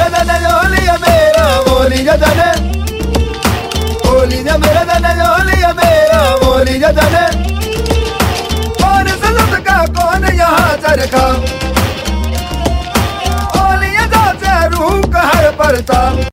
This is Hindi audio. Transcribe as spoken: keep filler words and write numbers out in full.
मेरे दन ओलिया मेरा मोली जदन, ओलिया मेरे दन ओलिया मेरा मोली जदन। कौन सलत का कौन यहाँ चरखा, ओलिया जा रूह कहर पड़ता।